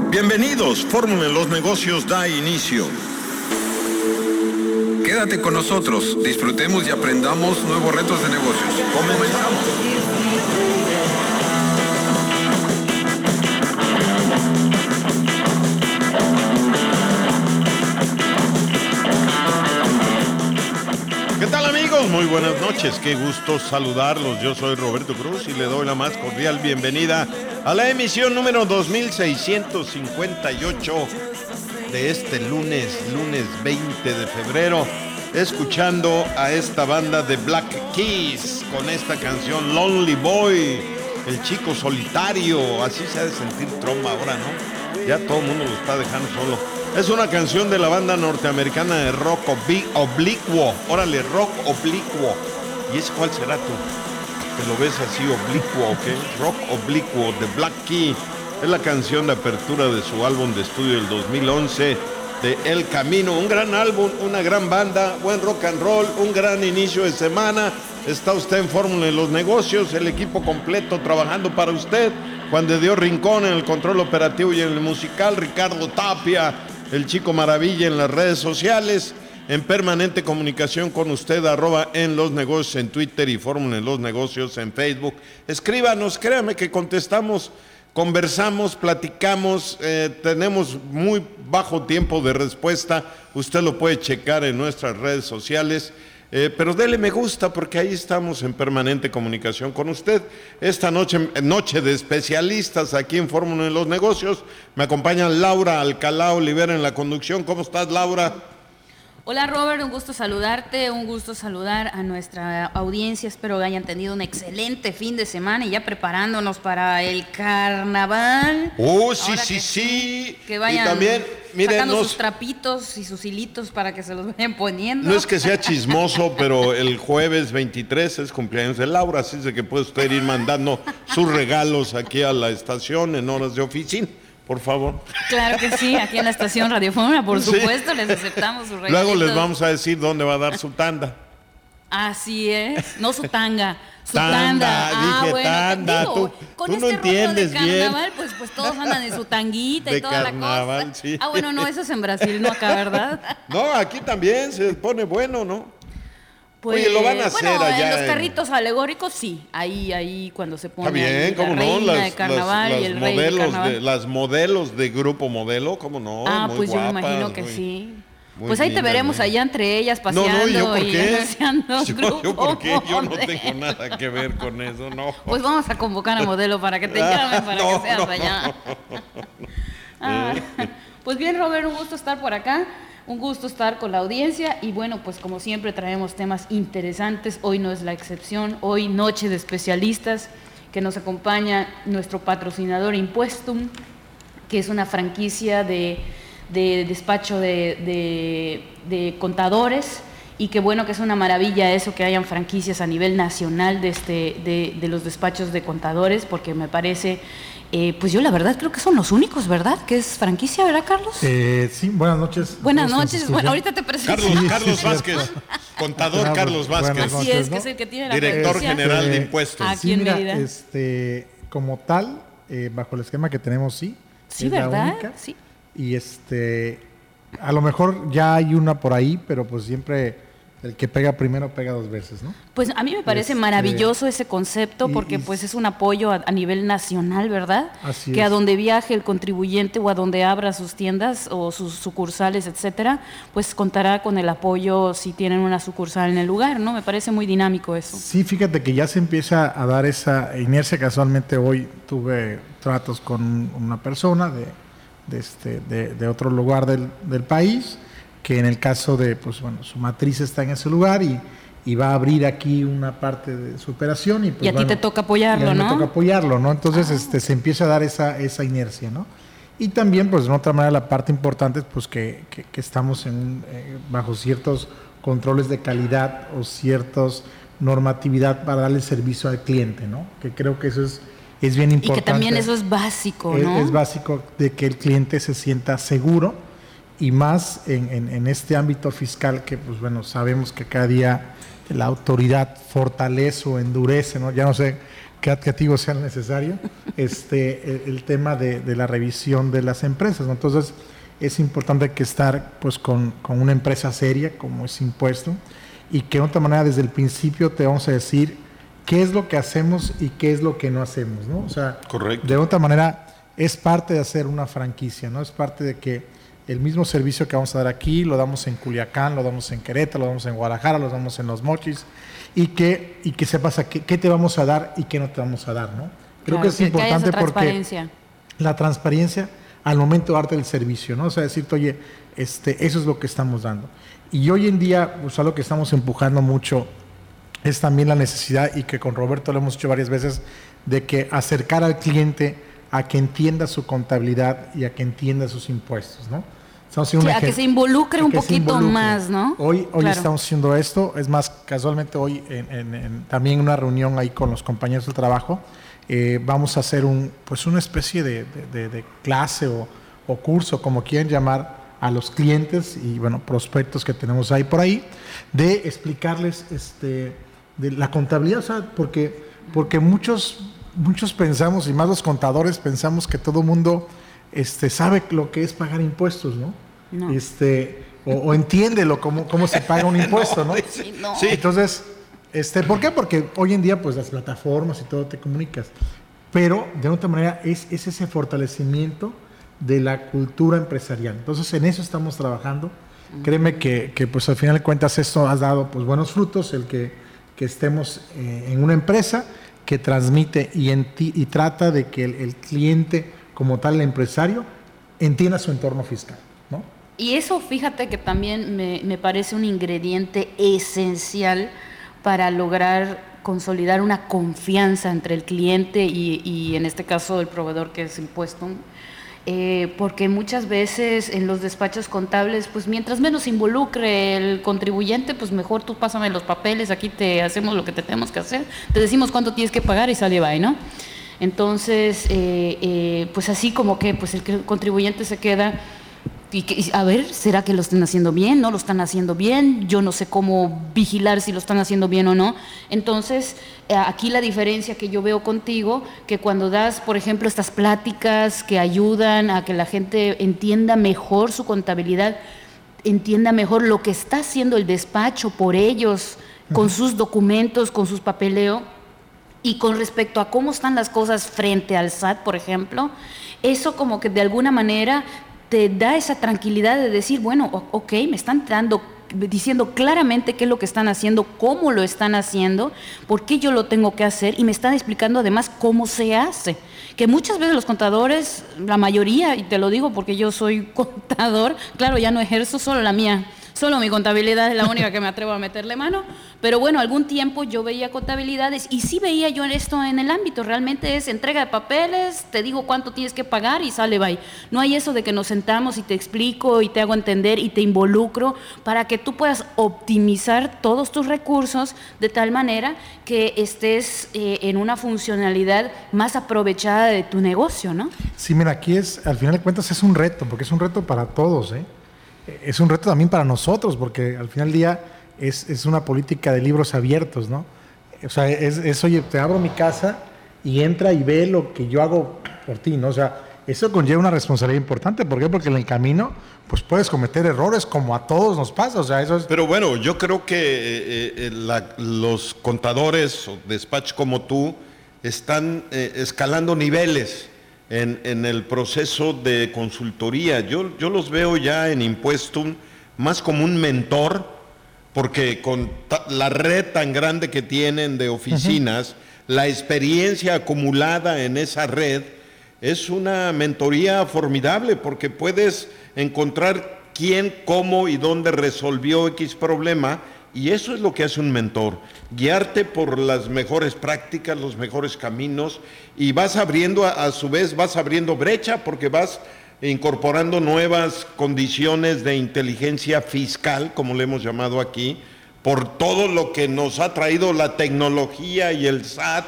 Bienvenidos, Fórmula en los Negocios da inicio. Quédate con nosotros, disfrutemos y aprendamos nuevos retos de negocios. Comenzamos. ¿Qué tal, amigos? Muy buenas noches, qué gusto saludarlos. Yo soy Roberto Cruz y le doy la más cordial bienvenida a la emisión número 2658 de este lunes 20 de febrero, escuchando a esta banda de Black Keys con esta canción Lonely Boy, el chico solitario. Así se ha de sentir Trump ahora, ¿no? Ya todo el mundo lo está dejando solo. Es una canción de la banda norteamericana de rock oblicuo. Órale, rock oblicuo. ¿Y ese cuál será tú? Que lo ves así oblicuo, ¿ok? Rock oblicuo de Black Key. Es la canción de apertura de su álbum de estudio del 2011, de El Camino. Un gran álbum, una gran banda, buen rock and roll, un gran inicio de semana. Está usted en Fórmula en los Negocios, el equipo completo trabajando para usted. Juan de Dios Rincón en el control operativo y en el musical. Ricardo Tapia, el chico maravilla en las redes sociales. En permanente comunicación con usted, @en los negocios en Twitter y Fórmula en los Negocios en Facebook. Escríbanos, créame que contestamos, conversamos, platicamos, tenemos muy bajo tiempo de respuesta. Usted lo puede checar en nuestras redes sociales, pero dele me gusta porque ahí estamos en permanente comunicación con usted. Esta noche de especialistas aquí en Fórmula en los Negocios. Me acompaña Laura Alcalá Olivera en la conducción. ¿Cómo estás, Laura? Hola, Robert, un gusto saludarte, un gusto saludar a nuestra audiencia. Espero que hayan tenido un excelente fin de semana y ya preparándonos para el carnaval. Sí. Que vayan y también, sacando sus trapitos y sus hilitos para que se los vayan poniendo. No es que sea chismoso, pero el jueves 23 es cumpleaños de Laura, así de que puede usted ir mandando sus regalos aquí a la estación en horas de oficina. Por favor. Claro que sí, aquí en la estación Radio Fórmula, por supuesto, les aceptamos sus regalitos. Luego les vamos a decir dónde va a dar su tanda. Así es, no su tanga, su tanda. Dije bueno, tanda. Digo, con tú este no entiendes rollo de carnaval, bien. Pues todos andan en su tanguita de y toda carnaval, la cosa. Sí. Bueno, no, eso es en Brasil, no acá, ¿verdad? No, aquí también se pone bueno, ¿no? Pues, oye, lo van a hacer allá. En los carritos alegóricos, sí. Ahí cuando se pone está bien, la reina de carnaval y el rey de carnaval. Las modelos de Grupo Modelo, ¿cómo no? Muy pues guapas, yo me imagino que sí. Pues ahí te veremos allá entre ellas paseando ¿yo por y qué? anunciando ¿Yo por qué? Yo no tengo nada que ver con eso, no. Pues vamos a convocar a Modelo para que te llamen, para que seas allá. Pues bien, Robert, un gusto estar por acá. Un gusto estar con la audiencia y bueno, pues como siempre traemos temas interesantes. Hoy no es la excepción, hoy noche de especialistas, que nos acompaña nuestro patrocinador Impuestum, que es una franquicia de despacho de contadores, y que bueno, que es una maravilla eso que hayan franquicias a nivel nacional de los despachos de contadores, porque me parece... pues yo la verdad creo que son los únicos, ¿verdad? Que es franquicia, ¿verdad, Carlos? Sí, buenas noches. Buenas noches. Bueno, ahorita te presento. Carlos Vázquez, contador Carlos Vázquez. Así es, que es el que tiene la director general de impuestos. Aquí en Mérida. Como tal, bajo el esquema que tenemos, sí. Sí, es ¿verdad? La única. Sí. Y a lo mejor ya hay una por ahí, pero pues siempre... El que pega primero pega dos veces, ¿no? Pues a mí me parece maravilloso ese concepto porque pues es un apoyo a nivel nacional, ¿verdad? Así que es. A donde viaje el contribuyente o a donde abra sus tiendas o sus sucursales, etcétera, pues contará con el apoyo si tienen una sucursal en el lugar, ¿no? Me parece muy dinámico eso. Sí, fíjate que ya se empieza a dar esa inercia. Casualmente hoy tuve tratos con una persona de otro lugar del país, que en el caso de, pues bueno, su matriz está en ese lugar y va a abrir aquí una parte de su operación. Y, pues, y a ti te toca apoyarlo, ¿no? Me toca apoyarlo, ¿no? Entonces se empieza a dar esa inercia, ¿no? Y también, pues de otra manera, la parte importante es pues que estamos bajo ciertos controles de calidad o ciertas normatividad para darle servicio al cliente, ¿no? Que creo que eso es bien importante. Y que también eso es básico, ¿no? Es básico de que el cliente se sienta seguro, y más en este ámbito fiscal que, pues bueno, sabemos que cada día la autoridad fortalece o endurece, ¿no? Ya no sé qué adjetivo sea necesario, el tema de la revisión de las empresas, ¿no? Entonces, es importante que estar pues con una empresa seria como es Impuesto, y que de otra manera desde el principio te vamos a decir qué es lo que hacemos y qué es lo que no hacemos, ¿no? O sea, correcto. De otra manera es parte de hacer una franquicia, ¿no? Es parte de que el mismo servicio que vamos a dar aquí lo damos en Culiacán, lo damos en Querétaro, lo damos en Guadalajara, lo damos en Los Mochis, y que sepas qué te vamos a dar y qué no te vamos a dar, ¿no? Creo que es importante porque la transparencia al momento de darte el servicio, ¿no? O sea, decirte, oye, eso es lo que estamos dando. Y hoy en día, pues algo que estamos empujando mucho es también la necesidad, y que con Roberto lo hemos hecho varias veces, de que acercar al cliente a que entienda su contabilidad y a que entienda sus impuestos, ¿no? A que se involucre un poquito más, ¿no? Hoy estamos haciendo esto. Es más, casualmente hoy también en una reunión ahí con los compañeros del trabajo, vamos a hacer una especie de clase o curso, como quieran llamar, a los clientes y prospectos que tenemos ahí por ahí, de explicarles de la contabilidad, o sea, porque muchos pensamos, y más los contadores, pensamos que todo mundo sabe lo que es pagar impuestos, ¿no? No. O entiende cómo se paga un impuesto, ¿no? No. Sí. Entonces, ¿por qué? Porque hoy en día, pues las plataformas y todo te comunicas, pero de otra manera es ese fortalecimiento de la cultura empresarial. Entonces, en eso estamos trabajando. Créeme que pues al final de cuentas esto ha dado pues buenos frutos, el que estemos en una empresa que transmite y trata de que el cliente, como tal, el empresario, entienda su entorno fiscal, ¿no? Y eso, fíjate que también me parece un ingrediente esencial para lograr consolidar una confianza entre el cliente y en este caso el proveedor, que es Impuesto. Porque muchas veces en los despachos contables, pues mientras menos involucre el contribuyente, pues mejor tú pásame los papeles, aquí te hacemos lo que te tenemos que hacer, te decimos cuánto tienes que pagar y sale bye, ¿no? Entonces, pues así como que pues el contribuyente se queda y a ver, ¿será que lo están haciendo bien? ¿No lo están haciendo bien? Yo no sé cómo vigilar si lo están haciendo bien o no. Entonces, aquí la diferencia que yo veo contigo, que cuando das, por ejemplo, estas pláticas que ayudan a que la gente entienda mejor su contabilidad, entienda mejor lo que está haciendo el despacho por ellos, con sus documentos, con sus papeleo, y con respecto a cómo están las cosas frente al SAT, por ejemplo, eso como que de alguna manera te da esa tranquilidad de decir, bueno, ok, me están diciendo claramente qué es lo que están haciendo, cómo lo están haciendo, por qué yo lo tengo que hacer, y me están explicando además cómo se hace. Que muchas veces los contadores, la mayoría, y te lo digo porque yo soy contador, claro, ya no ejerzo, solo la mía, solo mi contabilidad es la única que me atrevo a meterle mano, pero bueno, algún tiempo yo veía contabilidades y sí veía yo esto en el ámbito, realmente es entrega de papeles, te digo cuánto tienes que pagar y sale bye. No hay eso de que nos sentamos y te explico y te hago entender y te involucro para que tú puedas optimizar todos tus recursos de tal manera que estés en una funcionalidad más aprovechada de tu negocio, ¿no? Sí, mira, aquí al final de cuentas es un reto, porque es un reto para todos, ¿eh? Es un reto también para nosotros, porque al final del día es una política de libros abiertos, ¿no? O sea, oye, te abro mi casa y entra y ve lo que yo hago por ti, ¿no? O sea, eso conlleva una responsabilidad importante. ¿Por qué? Porque en el camino pues puedes cometer errores, como a todos nos pasa. O sea, eso es... Pero bueno, yo creo que los contadores o despachos como tú están escalando niveles en el proceso de consultoría. Yo los veo ya en Impuestum más como un mentor, porque con la red tan grande que tienen de oficinas, la experiencia acumulada en esa red es una mentoría formidable, porque puedes encontrar quién, cómo y dónde resolvió X problema. Y eso es lo que hace un mentor, guiarte por las mejores prácticas, los mejores caminos, y vas abriendo, a su vez, vas abriendo brecha, porque vas incorporando nuevas condiciones de inteligencia fiscal, como le hemos llamado aquí, por todo lo que nos ha traído la tecnología y el SAT,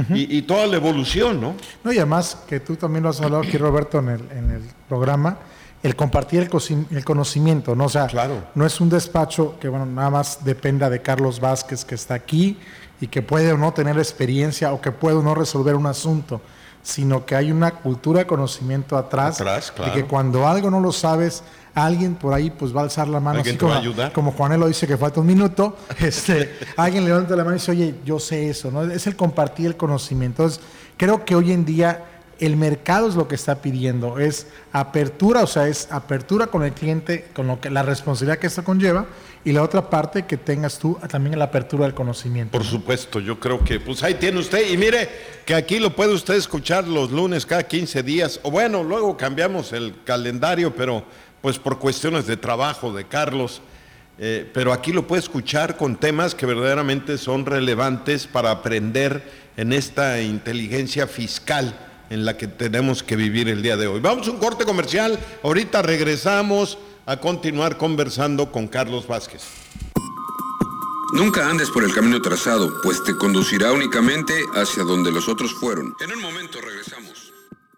y toda la evolución, ¿no? No, y además, que tú también lo has hablado aquí, Roberto, en el programa, el compartir el conocimiento, ¿no? O sea, claro, no es un despacho que, bueno, nada más dependa de Carlos Vázquez, que está aquí y que puede o no tener experiencia o que puede o no resolver un asunto, sino que hay una cultura de conocimiento atrás, Claro. de que cuando algo no lo sabes, alguien por ahí pues va a alzar la mano, Alguien así te va a ayudar. como Juanelo dice que falta un minuto, alguien levanta la mano y dice, oye, yo sé eso, ¿no? Es el compartir el conocimiento. Entonces, creo que hoy en día el mercado es lo que está pidiendo, es apertura, o sea, es apertura con el cliente, con lo que la responsabilidad que esto conlleva, y la otra parte que tengas tú también la apertura del conocimiento. Por supuesto, yo creo que pues ahí tiene usted, y mire que aquí lo puede usted escuchar los lunes cada 15 días, o bueno, luego cambiamos el calendario, pero pues por cuestiones de trabajo de Carlos, pero aquí lo puede escuchar con temas que verdaderamente son relevantes para aprender en esta inteligencia fiscal en la que tenemos que vivir el día de hoy. Vamos a un corte comercial, ahorita regresamos a continuar conversando con Carlos Vázquez. Nunca andes por el camino trazado, pues te conducirá únicamente hacia donde los otros fueron. En un momento regresamos.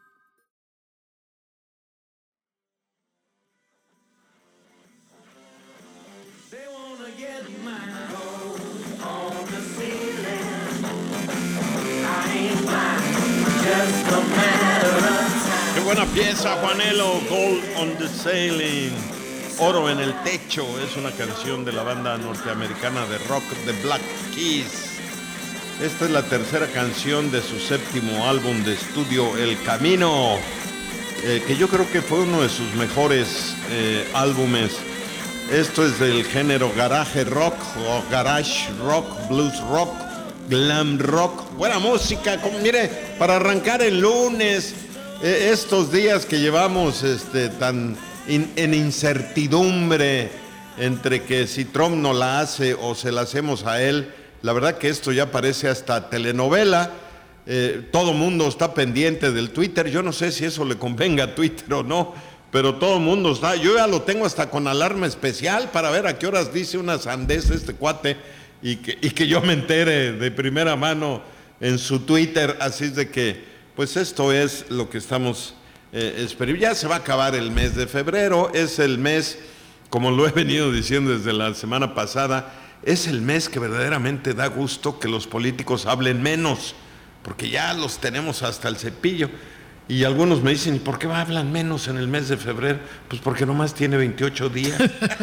Qué buena pieza, Juanelo, Gold on the Ceiling. Oro en el techo es una canción de la banda norteamericana de rock The Black Keys. Esta es la tercera canción de su séptimo álbum de estudio, El Camino, que yo creo que fue uno de sus mejores álbumes. Esto es del género garage rock o garage rock, blues rock, glam rock. Buena música, como, mire, para arrancar el lunes, estos días que llevamos tan en incertidumbre entre que si Trump no la hace o se la hacemos a él, la verdad que esto ya parece hasta telenovela. Todo mundo está pendiente del Twitter. Yo no sé si eso le convenga a Twitter o no, pero todo el mundo está. Yo ya lo tengo hasta con alarma especial para ver a qué horas dice una sandez este cuate y que yo me entere de primera mano en su Twitter. Así es de que, pues esto es lo que estamos esperando. Ya se va a acabar el mes de febrero. Es el mes, como lo he venido diciendo desde la semana pasada, es el mes que verdaderamente da gusto que los políticos hablen menos, porque ya los tenemos hasta el cepillo. Y algunos me dicen, ¿y por qué hablan menos en el mes de febrero? Pues porque nomás tiene 28 días.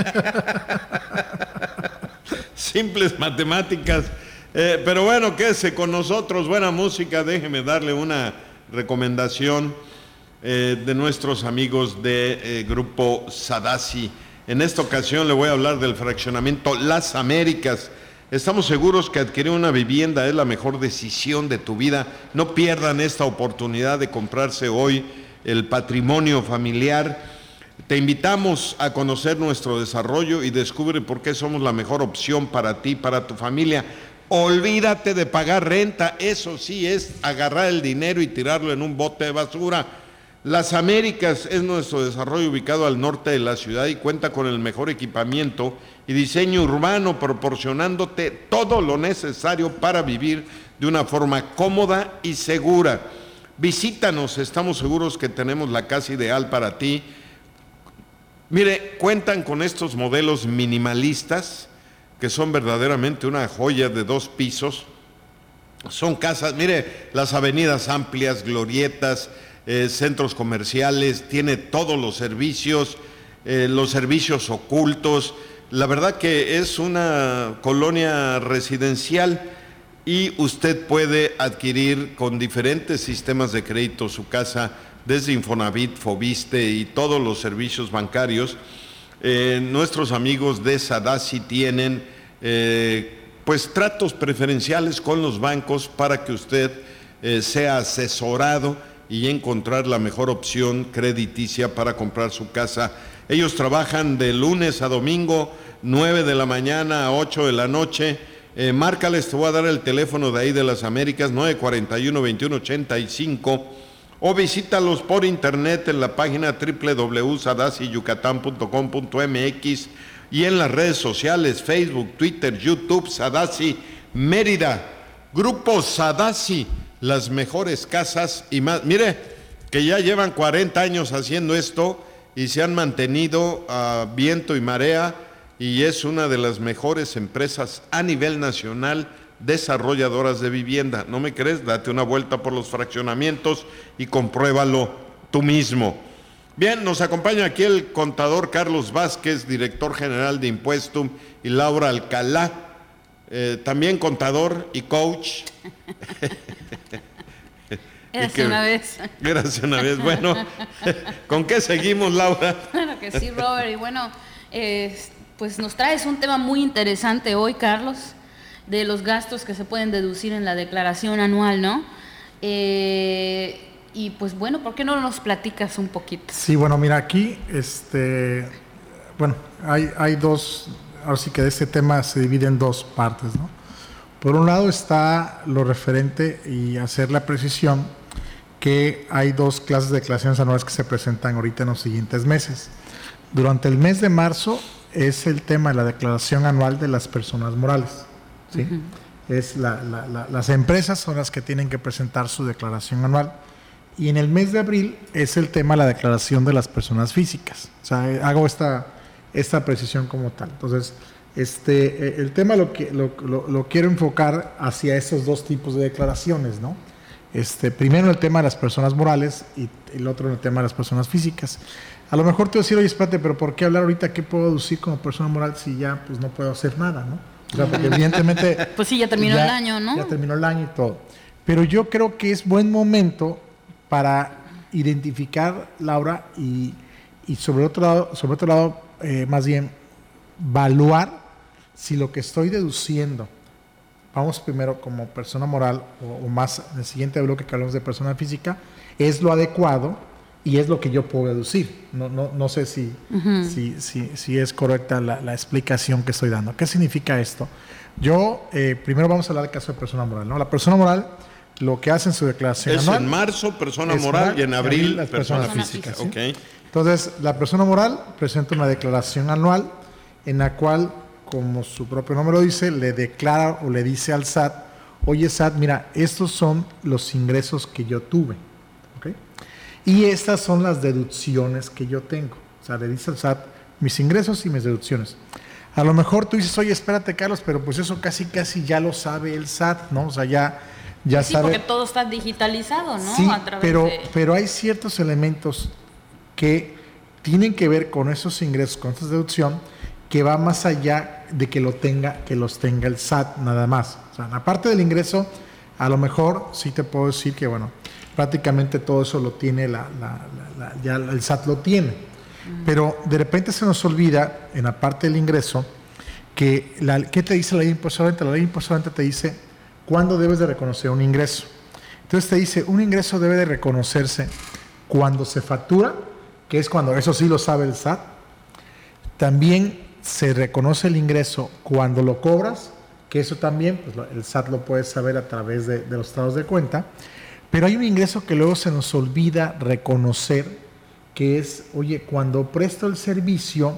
Simples matemáticas. Pero bueno, quédese con nosotros, buena música. Déjeme darle una recomendación de nuestros amigos de Grupo Sadasi. En esta ocasión le voy a hablar del fraccionamiento Las Américas. Estamos seguros que adquirir una vivienda es la mejor decisión de tu vida. No pierdan esta oportunidad de comprarse hoy el patrimonio familiar. Te invitamos a conocer nuestro desarrollo y descubre por qué somos la mejor opción para ti, para tu familia. Olvídate de pagar renta, eso sí es agarrar el dinero y tirarlo en un bote de basura. Las Américas es nuestro desarrollo ubicado al norte de la ciudad y cuenta con el mejor equipamiento y diseño urbano, proporcionándote todo lo necesario para vivir de una forma cómoda y segura. Visítanos, estamos seguros que tenemos la casa ideal para ti. Mire, cuentan con estos modelos minimalistas que son verdaderamente una joya de 2 pisos. Son casas, mire, las avenidas amplias, glorietas, centros comerciales, tiene todos los servicios ocultos. La verdad que es una colonia residencial y usted puede adquirir con diferentes sistemas de crédito su casa desde Infonavit, Fobiste y todos los servicios bancarios. Nuestros amigos de Sadasi tienen pues tratos preferenciales con los bancos para que usted sea asesorado y encontrar la mejor opción crediticia para comprar su casa. Ellos trabajan de lunes a domingo, 9 de la mañana a 8 de la noche. Márcales, te voy a dar el teléfono de ahí de Las Américas, 941-2185, o visítalos por internet en la página www.sadasiyucatán.com.mx y en las redes sociales, Facebook, Twitter, YouTube, Sadasi Mérida. Grupo Sadasi, las mejores casas y más. Mire, que ya llevan 40 años haciendo esto y se han mantenido a viento y marea y es una de las mejores empresas a nivel nacional desarrolladoras de vivienda. ¿No me crees? Date una vuelta por los fraccionamientos y compruébalo tú mismo. Bien, nos acompaña aquí el contador Carlos Vázquez, director general de Impuestum, y Laura Alcalá, también contador y coach. Érase una vez. Érase una vez. Bueno, ¿con qué seguimos, Laura? Claro que sí, Robert. Y bueno, pues nos traes un tema muy interesante hoy, Carlos, de los gastos que se pueden deducir en la declaración anual, ¿no? Y pues bueno, ¿por qué no nos platicas un poquito? Sí, bueno, mira, aquí, bueno, hay dos, ahora sí que este tema se divide en dos partes, ¿no? Por un lado está lo referente y hacer la precisión que hay dos clases de declaraciones anuales que se presentan ahorita en los siguientes meses. Durante el mes de marzo es el tema de la declaración anual de las personas morales, ¿sí? Uh-huh. Es las empresas son las que tienen que presentar su declaración anual. Y en el mes de abril es el tema de la declaración de las personas físicas. O sea, hago esta precisión como tal. Entonces, el tema lo quiero enfocar hacia esos dos tipos de declaraciones, ¿no? Primero el tema de las personas morales y el otro el tema de las personas físicas. A lo mejor te voy a decir, oye, espérate, pero ¿por qué hablar ahorita? ¿Qué puedo deducir como persona moral si ya pues no puedo hacer nada, ¿no? O sea, porque evidentemente... Pues sí, ya terminó el año, ¿no? Ya terminó el año y todo. Pero yo creo que es buen momento para identificar, Laura, y sobre otro lado, más bien, evaluar si lo que estoy deduciendo, vamos primero como persona moral o más en el siguiente bloque que hablamos de persona física, es lo adecuado y es lo que yo puedo deducir. No sé si es correcta la explicación que estoy dando. ¿Qué significa esto? Yo, primero vamos a hablar del caso de persona moral, ¿no? La persona moral, lo que hace en su declaración es anual... en marzo, persona moral, y en abril, las personas físicas. ¿Sí? Okay. Entonces, la persona moral presenta una declaración anual en la cual, como su propio nombre lo dice, le declara o le dice al SAT, oye SAT, mira, estos son los ingresos que yo tuve, ¿okay? Y estas son las deducciones que yo tengo. O sea, le dice al SAT mis ingresos y mis deducciones. A lo mejor tú dices, oye, espérate, Carlos, pero pues eso casi ya lo sabe el SAT, ¿no? O sea, ya sí, sabe. Porque todo está digitalizado, ¿no? Sí, a través pero hay ciertos elementos que tienen que ver con esos ingresos, con esa deducción, que va más allá de que los tenga el SAT nada más. O sea, aparte del ingreso, a lo mejor sí te puedo decir que, bueno, prácticamente todo eso lo tiene ya el SAT lo tiene. Pero de repente se nos olvida, en la parte del ingreso, que ¿qué te dice la ley de impuesto de renta? La ley de impuesto de renta te dice cuándo debes de reconocer un ingreso. Entonces te dice, un ingreso debe de reconocerse cuando se factura, que es cuando, eso sí lo sabe el SAT. También se reconoce el ingreso cuando lo cobras, que eso también pues, el SAT lo puede saber a través de los estados de cuenta. Pero hay un ingreso que luego se nos olvida reconocer, que es, oye, cuando presto el servicio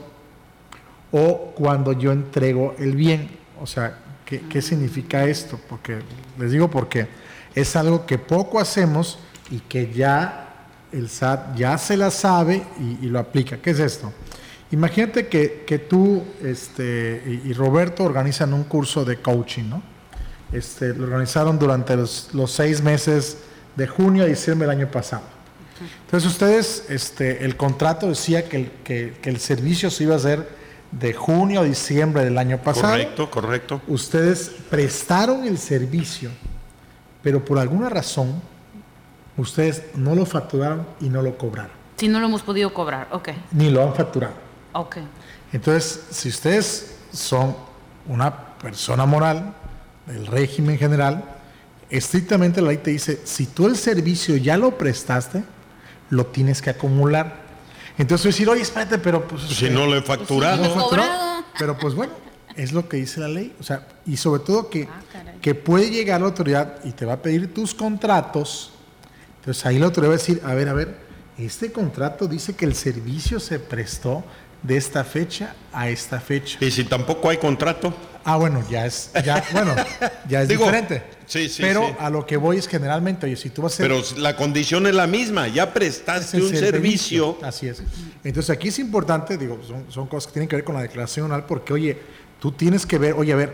o cuando yo entrego el bien. O sea, ¿qué significa esto? Porque les digo porque es algo que poco hacemos y que ya el SAT ya se la sabe y lo aplica. ¿Qué es esto? Imagínate que tú y Roberto organizan un curso de coaching, ¿no? Lo organizaron durante los 6 meses de junio a diciembre del año pasado. Entonces ustedes, el contrato decía que el servicio se iba a hacer de junio a diciembre del año pasado. Correcto. Ustedes prestaron el servicio, pero por alguna razón ustedes no lo facturaron y no lo cobraron. Sí, no lo hemos podido cobrar, ok. Ni lo han facturado. Ok. Entonces, si ustedes son una persona moral del régimen general, estrictamente la ley te dice, si tú el servicio ya lo prestaste, lo tienes que acumular. Entonces decir, oye, espérate, pero pues... Si no lo he facturado. Pues, cobrado. Pero pues bueno, es lo que dice la ley. O sea, y sobre todo que puede llegar la autoridad y te va a pedir tus contratos. Entonces ahí la autoridad va a decir, a ver, este contrato dice que el servicio se prestó de esta fecha a esta fecha. ¿Y si tampoco hay contrato? Bueno, ya es Digo, diferente. Sí, pero sí. A lo que voy es generalmente, oye, si tú vas a hacer... Pero la condición es la misma, ya prestaste un servicio. Así es. Entonces aquí es importante, digo, son cosas que tienen que ver con la declaración anual, porque oye, tú tienes que ver, oye, a ver,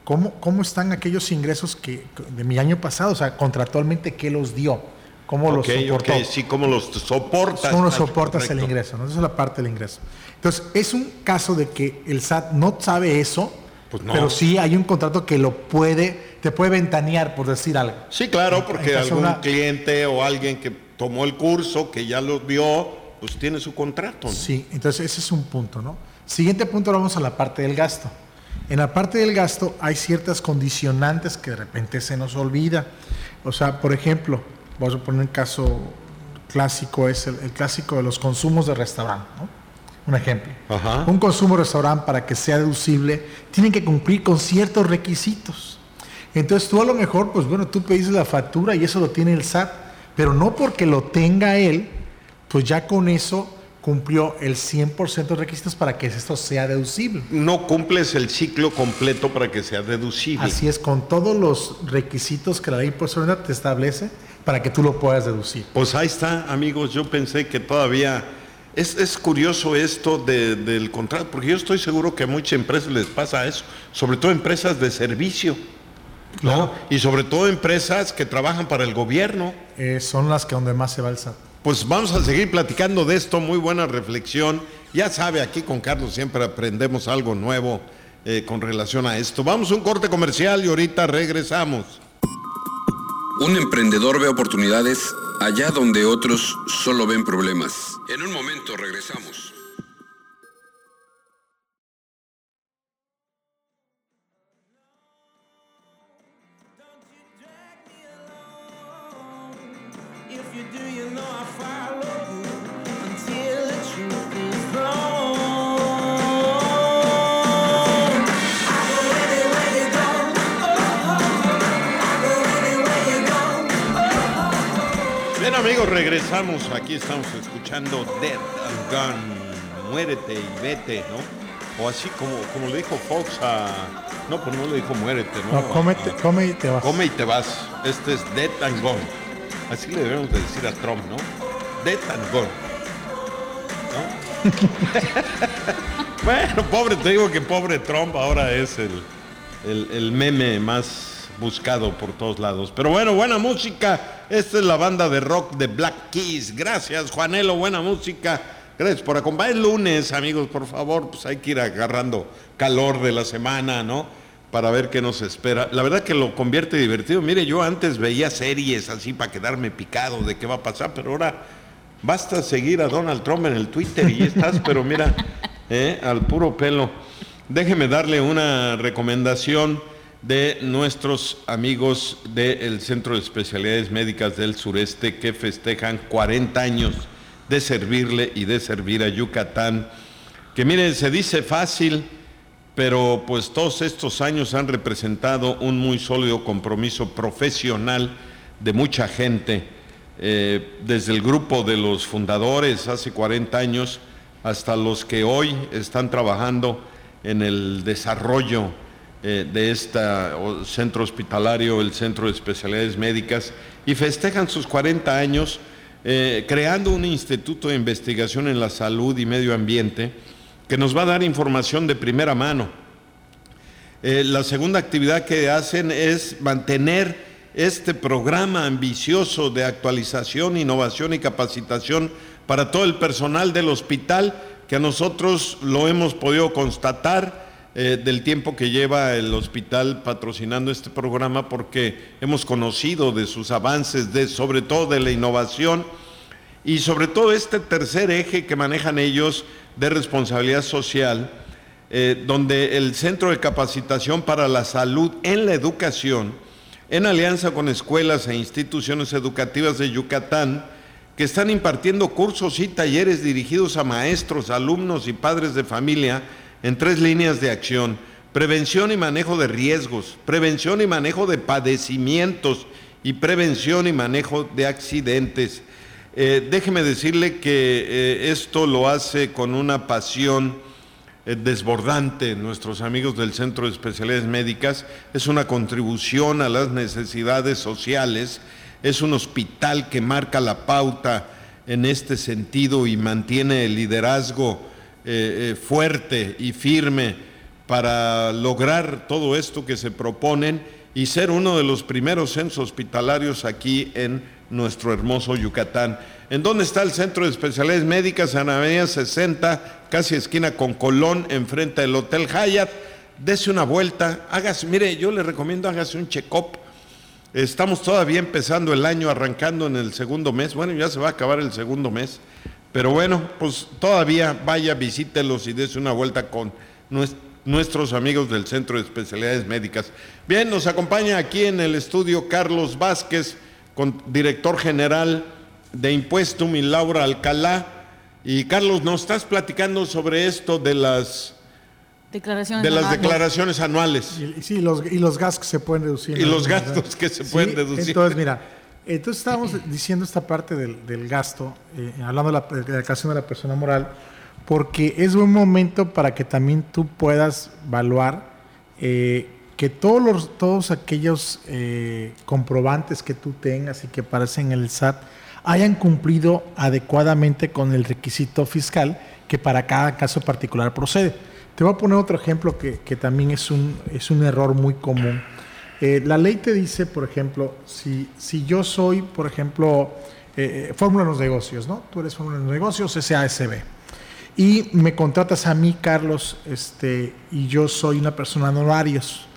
¿cómo están aquellos ingresos de mi año pasado? O sea, contractualmente, ¿qué los dio? ¿Cómo los soportó? Sí, ¿cómo los soportas? ¿Cómo los soportas el ingreso? ¿No? Esa es la parte del ingreso. Entonces, es un caso de que el SAT no sabe eso, pues no. Pero sí hay un contrato que te puede ventanear, por decir algo. Sí, claro, porque algún cliente o alguien que tomó el curso, que ya lo vio, pues tiene su contrato, ¿no? Sí, entonces ese es un punto, ¿no? Siguiente punto, vamos a la parte del gasto. En la parte del gasto hay ciertas condicionantes que de repente se nos olvida. O sea, por ejemplo, vamos a poner un caso clásico, es el clásico de los consumos de restaurante, ¿no? Un ejemplo. Ajá. Un consumo de restaurante, para que sea deducible, tiene que cumplir con ciertos requisitos. Entonces tú a lo mejor, pues bueno, tú pediste la factura y eso lo tiene el SAT, pero no porque lo tenga él, pues ya con eso cumplió el 100% de requisitos para que esto sea deducible. No cumples el ciclo completo para que sea deducible. Así es, con todos los requisitos que la ley personal te establece para que tú lo puedas deducir. Pues ahí está, amigos. Yo pensé que todavía... Es curioso esto del contrato, porque yo estoy seguro que a muchas empresas les pasa eso, sobre todo empresas de servicio, ¿no? Claro. Y sobre todo empresas que trabajan para el gobierno. Son las que donde más se va el SAT. Pues vamos a seguir platicando de esto, muy buena reflexión. Ya sabe, aquí con Carlos siempre aprendemos algo nuevo con relación a esto. Vamos a un corte comercial y ahorita regresamos. Un emprendedor ve oportunidades allá donde otros solo ven problemas. En un momento regresamos. Bien, amigos, regresamos. Aquí estamos escuchando Dead and Gone, muérete y vete, ¿no? O así como le dijo Fox a... No, pues no le dijo muérete, ¿no? No, come y te vas. Come y te vas. Este es Dead and Gone. Así le debemos de decir a Trump, ¿no? Dead and Gone. ¿No? Bueno, pobre, te digo que pobre Trump ahora es el meme más buscado por todos lados. Pero bueno, buena música. Esta es la banda de rock de Black Keys. Gracias, Juanelo, buena música. Gracias por acompañar. El lunes, amigos, por favor, pues hay que ir agarrando calor de la semana, ¿no? Para ver qué nos espera. La verdad que lo convierte divertido. Mire, yo antes veía series así para quedarme picado de qué va a pasar, pero ahora basta seguir a Donald Trump en el Twitter y ya estás, pero mira, al puro pelo. Déjeme darle una recomendación de nuestros amigos del Centro de Especialidades Médicas del Sureste, que festejan 40 años de servirle y de servir a Yucatán. Que miren, se dice fácil, pero pues todos estos años han representado un muy sólido compromiso profesional de mucha gente, desde el grupo de los fundadores hace 40 años hasta los que hoy están trabajando en el desarrollo de este centro hospitalario, el Centro de Especialidades Médicas, y festejan sus 40 años creando un instituto de investigación en la salud y medio ambiente que nos va a dar información de primera mano. La segunda actividad que hacen es mantener este programa ambicioso de actualización, innovación y capacitación para todo el personal del hospital, que a nosotros lo hemos podido constatar del tiempo que lleva el hospital patrocinando este programa, porque hemos conocido de sus avances, sobre todo de la innovación y sobre todo este tercer eje que manejan ellos de responsabilidad social, donde el Centro de Capacitación para la Salud en la Educación, en alianza con escuelas e instituciones educativas de Yucatán, que están impartiendo cursos y talleres dirigidos a maestros, alumnos y padres de familia en 3 líneas de acción: prevención y manejo de riesgos, prevención y manejo de padecimientos y prevención y manejo de accidentes. Déjeme decirle que esto lo hace con una pasión desbordante nuestros amigos del Centro de Especialidades Médicas. Es una contribución a las necesidades sociales, es un hospital que marca la pauta en este sentido y mantiene el liderazgo fuerte y firme para lograr todo esto que se proponen y ser uno de los primeros centros hospitalarios aquí en nuestro hermoso Yucatán. ¿En dónde está el Centro de Especialidades Médicas? En Avenida 60, casi esquina con Colón, enfrente del Hotel Hyatt. Dese una vuelta, mire, yo le recomiendo hágase un check-up. Estamos todavía empezando el año, arrancando en el segundo mes. Bueno, ya se va a acabar el segundo mes. Pero bueno, pues todavía vaya, visítelos y dese una vuelta con nuestros amigos del Centro de Especialidades Médicas. Bien, nos acompaña aquí en el estudio Carlos Vázquez, director general de Impuestum, y Laura Alcalá. Y Carlos, nos estás platicando sobre esto de las declaraciones anuales. Y los gastos que se pueden deducir. Y los gastos que se pueden deducir. Entonces, mira, estábamos diciendo esta parte del gasto, hablando de la declaración de la persona moral, porque es un momento para que también tú puedas evaluar que todos aquellos comprobantes que tú tengas y que aparecen en el SAT hayan cumplido adecuadamente con el requisito fiscal que para cada caso particular procede. Te voy a poner otro ejemplo que también es un error muy común. La ley te dice, por ejemplo, si yo soy, por ejemplo, Fórmula de los Negocios, ¿no? Tú eres Fórmula de los Negocios, SASB. Y me contratas a mí, Carlos, y yo soy una persona en horarios.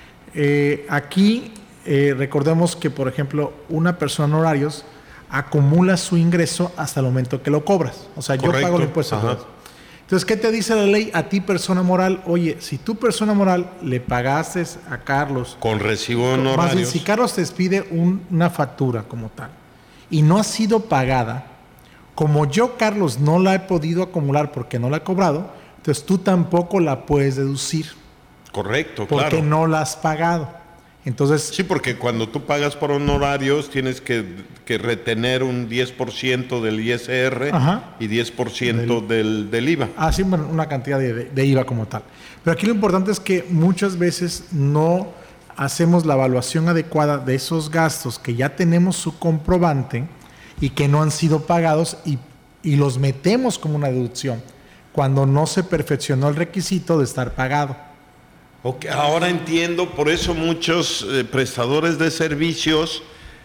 Aquí recordemos que, por ejemplo, una persona en horarios acumula su ingreso hasta el momento que lo cobras. O sea, correcto. Yo pago el impuesto. Entonces, ¿qué te dice la ley a ti, persona moral? Oye, si tú, persona moral, le pagaste a Carlos con recibo en horarios. Más bien, si Carlos te pide una factura como tal y no ha sido pagada, como yo, Carlos, no la he podido acumular porque no la he cobrado, entonces tú tampoco la puedes deducir. Correcto, claro. Porque no la has pagado. Entonces, sí, porque cuando tú pagas por honorarios tienes que retener un 10% del ISR, ajá, y 10% del IVA. Ah, sí, bueno, una cantidad de IVA como tal. Pero aquí lo importante es que muchas veces no hacemos la evaluación adecuada de esos gastos que ya tenemos su comprobante y que no han sido pagados y los metemos como una deducción cuando no se perfeccionó el requisito de estar pagado. Okay, ahora entiendo, por eso muchos prestadores de servicios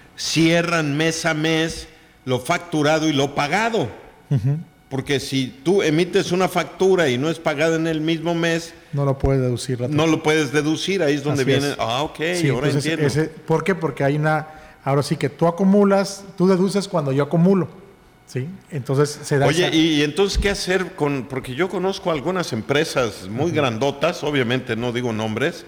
cierran mes a mes lo facturado y lo pagado. Uh-huh. Porque si tú emites una factura y no es pagada en el mismo mes, no lo puedes deducir. No lo puedes deducir, ahí es donde viene. Ok, sí, ahora entonces, entiendo. ¿Por qué? Porque hay ahora sí que tú acumulas, tú deduces cuando yo acumulo. Sí, entonces se da. Oye, ¿y entonces qué hacer porque yo conozco algunas empresas muy grandotas, obviamente no digo nombres,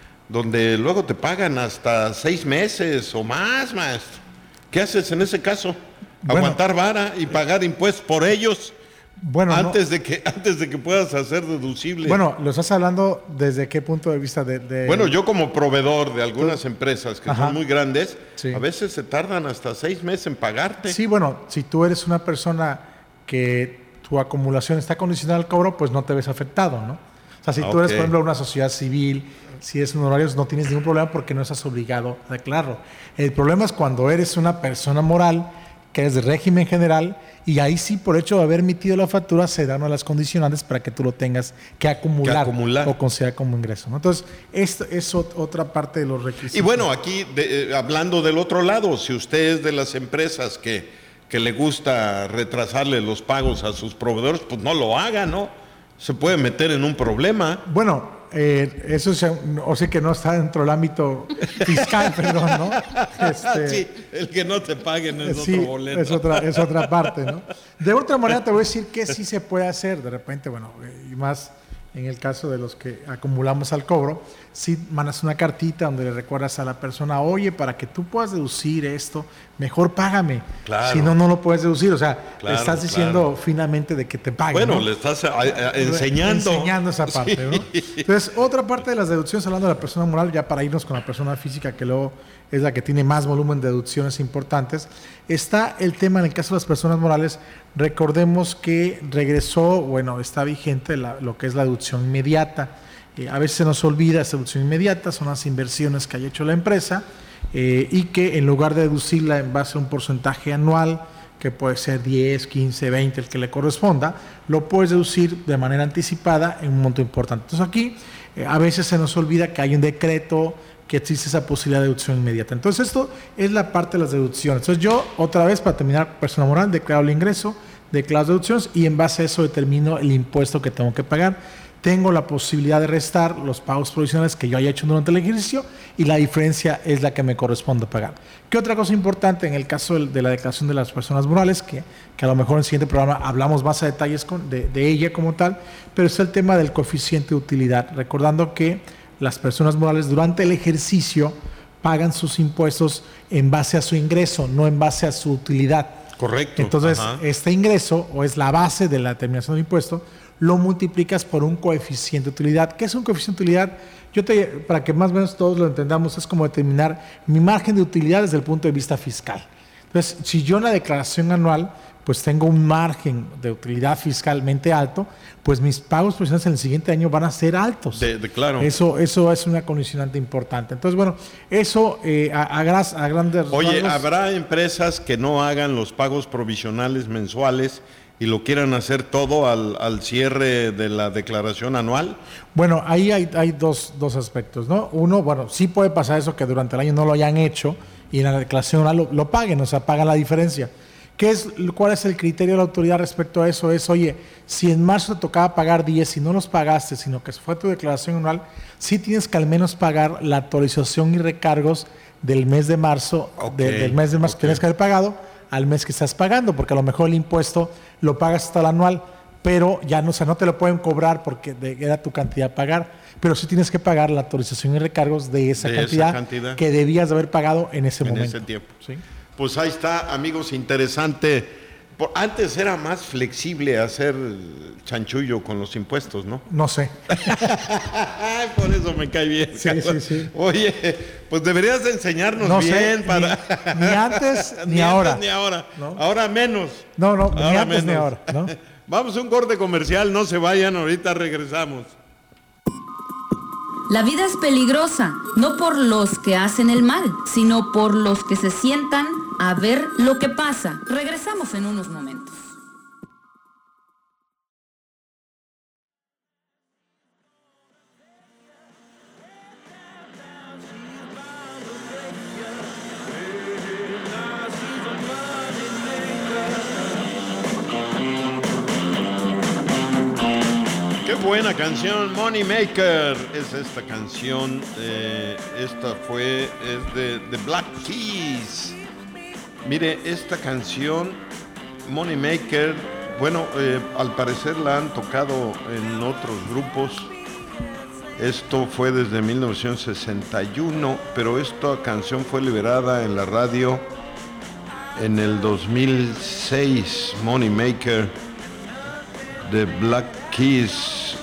donde luego te pagan hasta 6 meses o más, maestro? ¿Qué haces en ese caso? Bueno, ¿aguantar vara y pagar impuestos por ellos? Bueno, antes de que puedas hacer deducible. Bueno, ¿lo estás hablando desde qué punto de vista? Bueno, yo como proveedor de algunas empresas que son muy grandes, sí, a veces se tardan hasta 6 meses en pagarte. Sí, bueno, si tú eres una persona que tu acumulación está condicionada al cobro, pues no te ves afectado, ¿no? O sea, si tú eres, por ejemplo, una sociedad civil, si es un horario, no tienes ningún problema porque no estás obligado a declararlo. El problema es cuando eres una persona moral que es de régimen general, y ahí sí, por hecho de haber emitido la factura, se dan las condicionantes para que tú lo tengas que acumular. O considerar como ingreso, ¿no? Entonces, esto es otra parte de los requisitos. Y bueno, aquí, hablando del otro lado, si usted es de las empresas que le gusta retrasarle los pagos a sus proveedores, pues no lo haga, ¿no? Se puede meter en un problema. Bueno, eso o sea que no está dentro del ámbito fiscal, perdón, ¿no? Sí, el que no te paguen es otro boleto. Es otra parte, ¿no? De otra manera te voy a decir que sí se puede hacer, de repente, bueno, y más en el caso de los que acumulamos al cobro, sí mandas una cartita donde le recuerdas a la persona, oye, para que tú puedas deducir esto, mejor págame. Claro. Si no, no lo puedes deducir. O sea, le estás diciendo finalmente de que te paguen. Bueno, ¿no? Le estás enseñando. Enseñando esa parte, sí, ¿no? Entonces, otra parte de las deducciones, hablando de la persona moral, ya para irnos con la persona física, que luego es la que tiene más volumen de deducciones importantes, está el tema en el caso de las personas morales. Recordemos que regresó, bueno, está vigente lo que es la deducción inmediata. A veces se nos olvida esa deducción inmediata, son las inversiones que haya hecho la empresa y que en lugar de deducirla en base a un porcentaje anual, que puede ser 10, 15, 20, el que le corresponda, lo puedes deducir de manera anticipada en un monto importante. Entonces aquí A veces se nos olvida que hay un decreto, que existe esa posibilidad de deducción inmediata. Entonces esto es la parte de las deducciones. Entonces yo, otra vez, para terminar, persona moral, declaro el ingreso, declaro las deducciones y en base a eso determino el impuesto que tengo que pagar. Tengo la posibilidad de restar los pagos provisionales que yo haya hecho durante el ejercicio y la diferencia es la que me corresponde pagar. ¿Qué otra cosa importante en el caso de la declaración de las personas morales? Que a lo mejor en el siguiente programa hablamos más a detalles de ella como tal, pero es el tema del coeficiente de utilidad. Recordando que las personas morales durante el ejercicio pagan sus impuestos en base a su ingreso, no en base a su utilidad. Correcto. Entonces, este ingreso, o es la base de la determinación del impuesto, lo multiplicas por un coeficiente de utilidad. ¿Qué es un coeficiente de utilidad? Para que más o menos todos lo entendamos, es como determinar mi margen de utilidad desde el punto de vista fiscal. Entonces, si yo en la declaración anual pues tengo un margen de utilidad fiscalmente alto, pues mis pagos provisionales en el siguiente año van a ser altos. Claro. Eso es una condicionante importante. Entonces, bueno, eso a grandes Oye, rasgos. ¿habrá empresas que no hagan los pagos provisionales mensuales y lo quieran hacer todo al cierre de la declaración anual? Bueno, ahí hay dos aspectos, ¿no? Uno, bueno, sí puede pasar eso que durante el año no lo hayan hecho y en la declaración anual lo paguen, o sea, pagan la diferencia. ¿Cuál es el criterio de la autoridad respecto a eso? Es, oye, si en marzo te tocaba pagar 10 y no los pagaste, sino que fue tu declaración anual, sí tienes que al menos pagar la actualización y recargos del mes de marzo, del mes de marzo que tienes que haber pagado al mes que estás pagando, porque a lo mejor el impuesto lo pagas hasta el anual, pero ya no, o sea, no te lo pueden cobrar porque era tu cantidad a pagar, pero sí tienes que pagar la actualización y recargos de esa cantidad que debías de haber pagado en ese momento. En ese tiempo. ¿Sí? Pues ahí está, amigos, interesante. Antes era más flexible hacer chanchullo con los impuestos, ¿no? No sé. Por eso me cae bien. Sí. Oye, pues deberías de enseñarnos no bien. Sé, ni antes ni ahora. Antes, ni ahora. ¿No? Ahora menos. No, ahora ni antes menos. ni ahora. ¿No? Vamos a un corte comercial, no se vayan, ahorita regresamos. La vida es peligrosa, no por los que hacen el mal, sino por los que se sientan a ver lo que pasa. Regresamos en unos momentos. Qué buena canción, Money Maker. Es esta canción, es de Black Keys. Mire, esta canción, Money Maker, bueno, al parecer la han tocado en otros grupos. Esto fue desde 1961, pero esta canción fue liberada en la radio en el 2006, Money Maker, de Black Keys,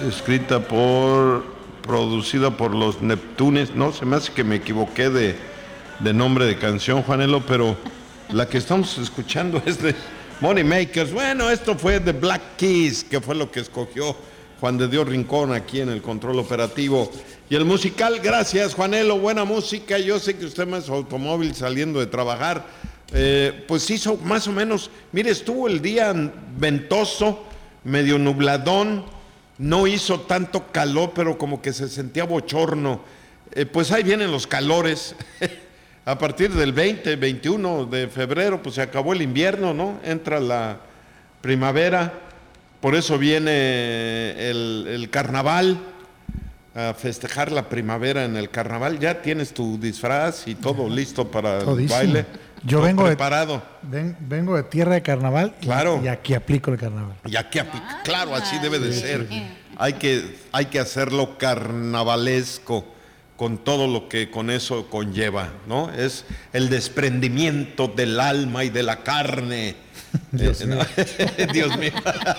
producida por los Neptunes. No, se me hace que me equivoqué de nombre de canción, Juanelo, pero la que estamos escuchando es de Money Makers. Bueno, esto fue de Black Keys, que fue lo que escogió Juan de Dios Rincón aquí en el control operativo. Y el musical, gracias, Juanelo, buena música. Yo sé que usted más automóvil saliendo de trabajar, pues hizo más o menos, mire, estuvo el día ventoso, medio nubladón, no hizo tanto calor, pero como que se sentía bochorno. Pues ahí vienen los calores. A partir del 21 de febrero, pues se acabó el invierno, ¿no? Entra la primavera, por eso viene el carnaval, a festejar la primavera en el carnaval. Ya tienes tu disfraz y todo listo para el baile. Yo vengo preparado. Vengo de tierra de carnaval, claro. Y aquí aplico el carnaval. Y aquí claro, así debe de ser. Hay que hacerlo carnavalesco, con todo lo que con eso conlleva, ¿no? Es el desprendimiento del alma y de la carne. Dios mío. Dios mío.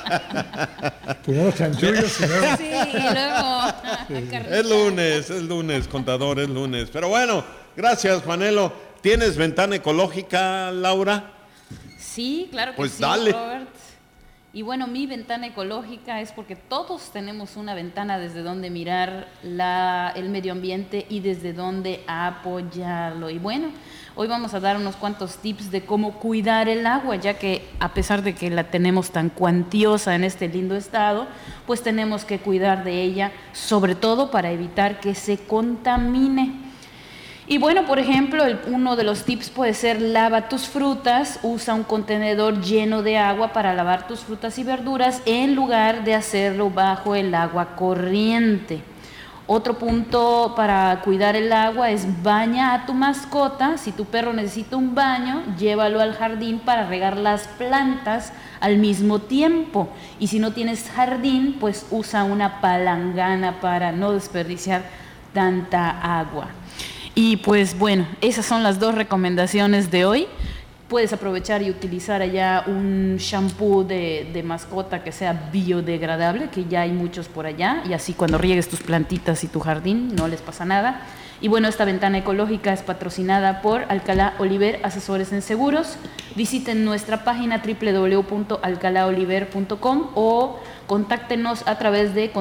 Primero chanchullos y luego... Sí, y luego... Es lunes, contador, es lunes. Pero bueno, gracias, Juanelo. ¿Tienes ventana ecológica, Laura? Sí, claro que pues sí, dale. Robert. Y bueno, mi ventana ecológica es porque todos tenemos una ventana desde donde mirar el medio ambiente y desde donde apoyarlo. Y bueno, Hoy vamos a dar unos cuantos tips de cómo cuidar el agua, ya que a pesar de que la tenemos tan cuantiosa en este lindo estado, pues tenemos que cuidar de ella, sobre todo para evitar que se contamine. Y bueno, por ejemplo, uno de los tips puede ser: lava tus frutas, usa un contenedor lleno de agua para lavar tus frutas y verduras en lugar de hacerlo bajo el agua corriente. Otro punto para cuidar el agua es: baña a tu mascota. Si tu perro necesita un baño, llévalo al jardín para regar las plantas al mismo tiempo. Y si no tienes jardín, pues usa una palangana para no desperdiciar tanta agua. Y pues bueno, esas son las 2 recomendaciones de hoy. Puedes aprovechar y utilizar allá un shampoo de mascota que sea biodegradable, que ya hay muchos por allá, y así cuando riegues tus plantitas y tu jardín no les pasa nada. Y bueno, esta ventana ecológica es patrocinada por Alcalá Oliver, asesores en seguros. Visiten nuestra página www.alcalaoliver.com o contáctenos a través de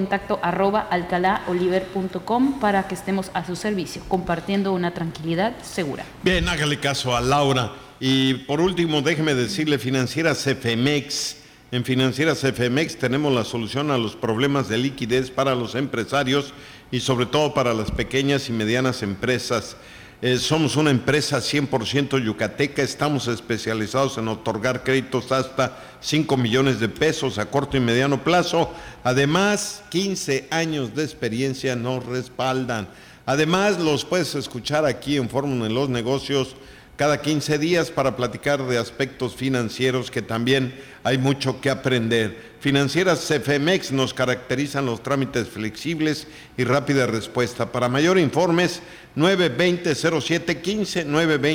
contacto@alcalaoliver.com para que estemos a su servicio, compartiendo una tranquilidad segura. Bien, hágale caso a Laura. Y por último, déjeme decirle, Financieras FMX. En Financieras FMX tenemos la solución a los problemas de liquidez para los empresarios y sobre todo para las pequeñas y medianas empresas. Somos una empresa 100% yucateca, estamos especializados en otorgar créditos hasta 5 millones de pesos a corto y mediano plazo. Además, 15 años de experiencia nos respaldan. Además, los puedes escuchar aquí en Fórmula en los Negocios cada 15 días para platicar de aspectos financieros, que también hay mucho que aprender. Financieras FMX nos caracterizan los trámites flexibles y rápida respuesta. Para mayor informes, 920-0715,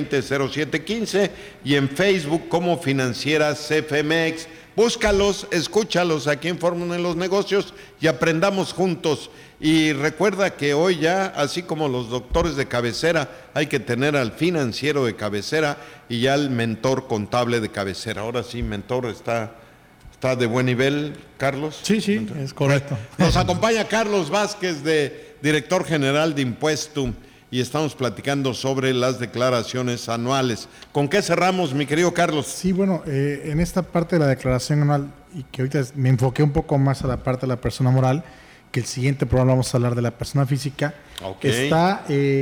920-0715 y en Facebook como Financieras FMX. Búscalos, escúchalos aquí en Fórmula en los Negocios y aprendamos juntos. Y recuerda que hoy ya, así como los doctores de cabecera, hay que tener al financiero de cabecera y ya el mentor contable de cabecera. Ahora sí, mentor está de buen nivel, Carlos. Sí, es correcto. Nos acompaña Carlos Vázquez, director general de Impuestum, y estamos platicando sobre las declaraciones anuales. ¿Con qué cerramos, mi querido Carlos? Sí, bueno, en esta parte de la declaración anual, y que ahorita me enfoqué un poco más a la parte de la persona moral, que el siguiente programa vamos a hablar de la persona física. Okay. Está,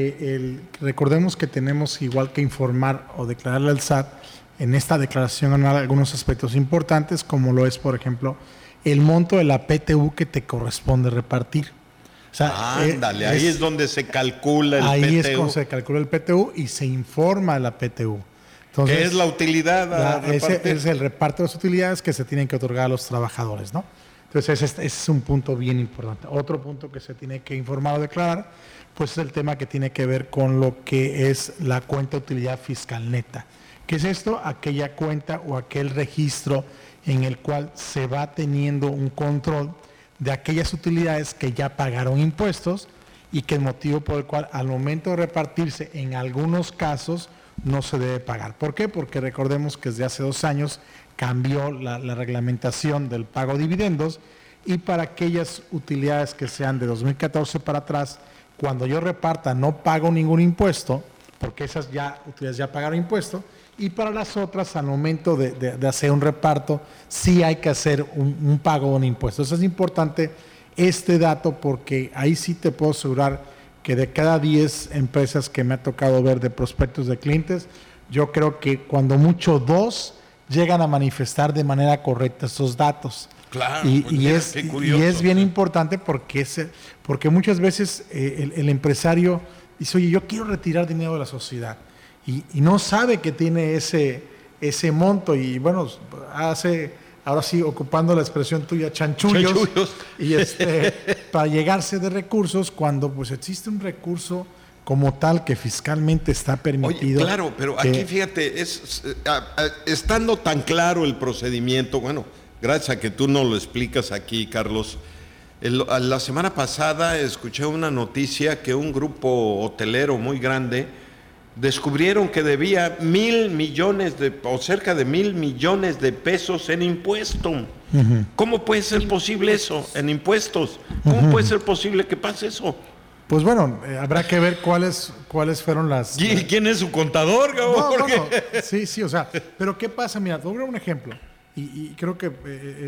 recordemos que tenemos igual que informar o declararle al SAT en esta declaración anual algunos aspectos importantes, como lo es, por ejemplo, el monto de la PTU que te corresponde repartir. O sea, ándale, ahí es donde se calcula el PTU. Ahí es cuando se calcula el PTU y se informa de la PTU. Entonces, ¿qué es la utilidad? Ese es el reparto de las utilidades que se tienen que otorgar a los trabajadores, ¿no? Entonces, ese es un punto bien importante. Otro punto que se tiene que informar o declarar, pues es el tema que tiene que ver con lo que es la cuenta de utilidad fiscal neta. ¿Qué es esto? Aquella cuenta o aquel registro en el cual se va teniendo un control de aquellas utilidades que ya pagaron impuestos y que el motivo por el cual al momento de repartirse en algunos casos no se debe pagar. ¿Por qué? Porque recordemos que desde hace 2 años cambió la reglamentación del pago de dividendos, y para aquellas utilidades que sean de 2014 para atrás, cuando yo reparta no pago ningún impuesto, porque esas utilidades ya pagaron impuesto, y para las otras al momento de hacer un reparto sí hay que hacer un pago de un impuesto. Eso es importante este dato, porque ahí sí te puedo asegurar que de cada 10 empresas que me ha tocado ver de prospectos de clientes, yo creo que cuando mucho 2 llegan a manifestar de manera correcta esos datos. Claro, y es bien importante porque muchas veces el empresario dice: oye, yo quiero retirar dinero de la sociedad, y no sabe que tiene ese monto, y bueno, ahora sí, ocupando la expresión tuya, chanchullos. Y para llegarse de recursos cuando pues existe un recurso como tal que fiscalmente está permitido. Oye, claro, pero aquí fíjate, estando tan claro el procedimiento, bueno, gracias a que tú nos lo explicas aquí, Carlos. La semana pasada escuché una noticia que un grupo hotelero muy grande descubrieron que debía cerca de 1,000 millones de pesos en impuestos. ¿Cómo puede ser posible eso en impuestos? ¿Cómo puede ser posible que pase eso? Pues bueno, habrá que ver cuáles fueron las... ¿Y quién es su contador, Gabo? No. Sí, o sea, pero ¿qué pasa? Mira, te voy a dar un ejemplo. Y creo que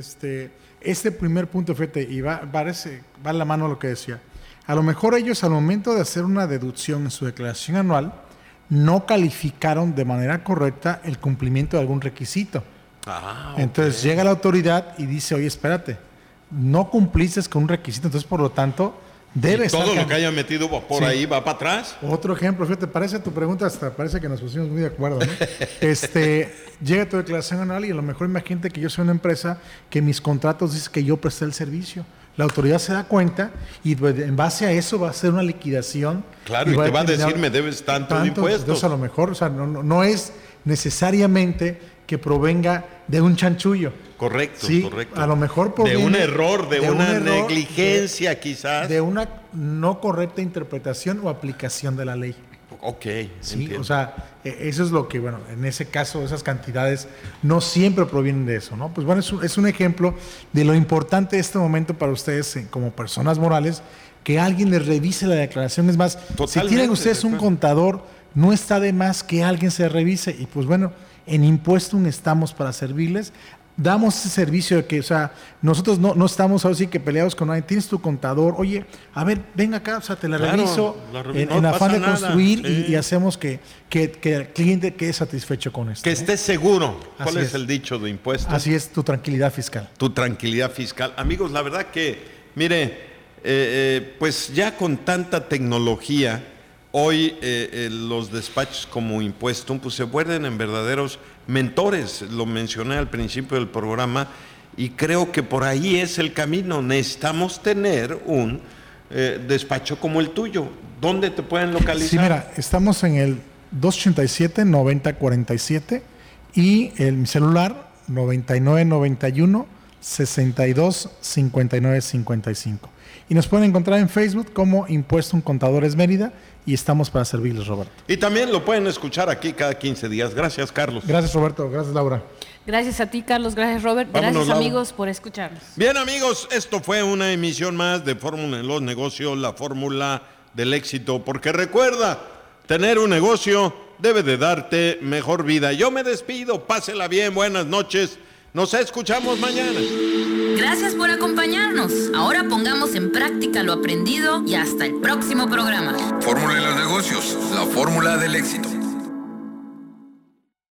este primer punto, fíjate, y va a la mano lo que decía. A lo mejor ellos al momento de hacer una deducción en su declaración anual no calificaron de manera correcta el cumplimiento de algún requisito. Okay. Entonces llega la autoridad y dice, oye, espérate, no cumpliste con un requisito, entonces por lo tanto debes... Todo lo que haya metido por ahí va para atrás. Otro ejemplo, fíjate, parece tu pregunta, hasta parece que nos pusimos muy de acuerdo, ¿no? Llega tu declaración anual y a lo mejor imagínate que yo soy una empresa que mis contratos dicen que yo presté el servicio. La autoridad se da cuenta y en base a eso va a hacer una liquidación. Claro, y te va a decir, me debes tanto de impuestos. Entonces a lo mejor, o sea, no es necesariamente que provenga de un chanchullo. Correcto. A lo mejor proviene de un error, de una negligencia quizás. De una no correcta interpretación o aplicación de la ley. Ok, sí, entiendo. O sea, eso es lo que, bueno, en ese caso, esas cantidades no siempre provienen de eso, ¿no? Pues bueno, es un ejemplo de lo importante de este momento para ustedes como personas morales, que alguien les revise la declaración. Es más, si tienen ustedes un contador, no está de más que alguien se revise. Y pues bueno, en Impuestum estamos para servirles. Damos ese servicio de que, o sea, nosotros no estamos así que peleados con nadie. Tienes tu contador, oye, a ver, ven acá, o sea, te la reviso en afán de construir y hacemos que el cliente quede satisfecho con esto. Que esté seguro. ¿Cuál es el dicho de Impuestum? Así es, tu tranquilidad fiscal. Tu tranquilidad fiscal. Amigos, la verdad que, mire, pues ya con tanta tecnología, hoy los despachos como Impuestum pues se vuelven en verdaderos mentores. Lo mencioné al principio del programa y creo que por ahí es el camino. Necesitamos tener un despacho como el tuyo. ¿Dónde te pueden localizar? Sí, mira, estamos en el 287-9047 y mi celular 9991-625955. Y nos pueden encontrar en Facebook como Impuestum Contadores Mérida y estamos para servirles, Roberto. Y también lo pueden escuchar aquí cada 15 días. Gracias, Carlos. Gracias, Roberto. Gracias, Laura. Gracias a ti, Carlos. Gracias, Robert. Vámonos, gracias, amigos, por escucharnos. Bien, amigos, esto fue una emisión más de Fórmula en los Negocios, la fórmula del éxito. Porque recuerda, tener un negocio debe de darte mejor vida. Yo me despido. Pásela bien. Buenas noches. Nos escuchamos mañana. Gracias por acompañarnos. Ahora pongamos en práctica lo aprendido y hasta el próximo programa. Fórmula en los negocios, la fórmula del éxito.